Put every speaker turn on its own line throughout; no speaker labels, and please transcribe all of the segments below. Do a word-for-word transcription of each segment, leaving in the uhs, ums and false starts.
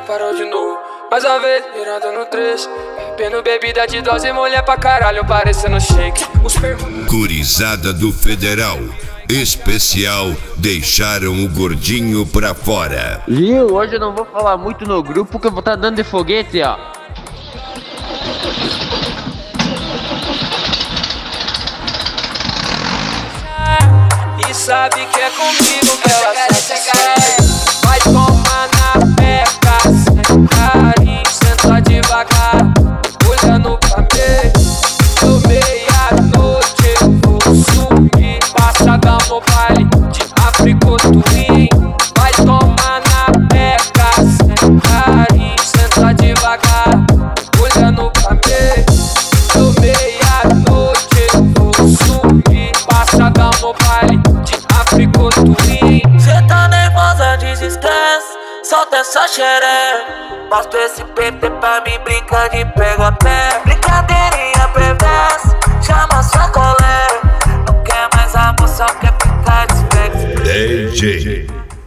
parou de novo. Mais uma vez, virando no três, bebendo bebida de dose, mulher pra caralho, parecendo shake. Os perguntas.
Gurizada do Federal Especial deixaram o gordinho pra fora.
Viu? Hoje eu não vou falar muito no grupo porque eu vou estar dando de foguete, ó.
E sabe que é comigo que ela satisfaz. Vai tomar na peca, sem carinho, senta devagar, olhando pra mim. Eu meia-noite eu vou subir, passadão no baile de Africotuim. Vai tomar na peca, sem carinho, senta devagar, olhando pra mim. Eu meia-noite eu vou subir, passadão no baile de Africotuim.
Cê tá nervosa, desestresse, solta essa xereca. Mostra esse P T pra mim, brinca de pega-pé. Brincadeirinha perversa, chama sua colega. Não quer mais amor, só quer ficar desfeito.
D J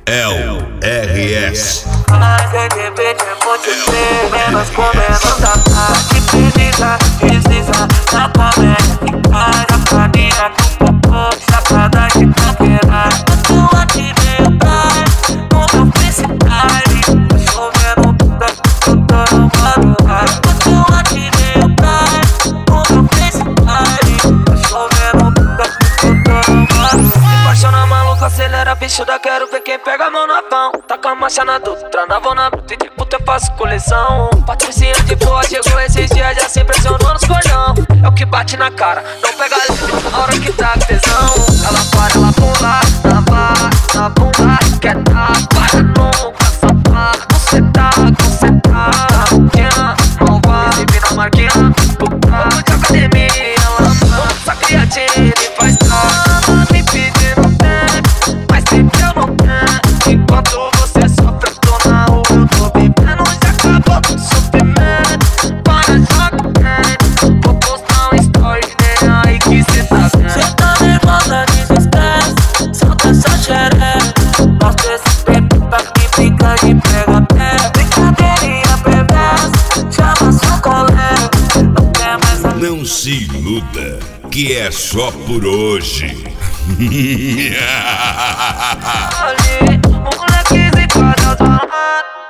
L R S.
Mas é de ver, é muito feio. Menos com menos da parte. Desliza, desliza na comédia. Fica chapadinha com popô, chapada de caqueira. Eu ativei o praia, no meu freestyle. Tô chovendo puta, eu tô no madurar. Eu ativei o praia, no meu freestyle. Tô chovendo puta, eu tô no madurar. Paixona maluca, acelera, bicho da quero ver quem pega a mão na pão. Taca a marcha na doutra, na vão na bruta e de puta eu faço coleção. Patricinha de boa, chegou esses dias, já se impressionou nos cordão. É o que bate na cara, não pega leve na hora que tá com tesão. Ela para, ela pula, na barra, na bunda, quer dar, para nunca, safada. Você tá, você tá, marquinha, malvada, exibe na marquinha, puta. Vamos de academia, ela manda, essa criatina e faz tá me pedindo tempo, mas sempre eu não tenho. Enquanto você sofre, eu tô na rua, eu tô bebendo, já acabou com o sofrimento. Para, joga quente, vou postar um story, nem aí que cê tá vendo. Cê tá nervosa, desestresse, solta essa xereca. Mostra esse peito pra mim, brinca de pega-pé. Brincadeirinha perversa, chama sua colega. Não quer mais a...
Não se iluda, que é só por hoje.
Ali, o moleque zicado,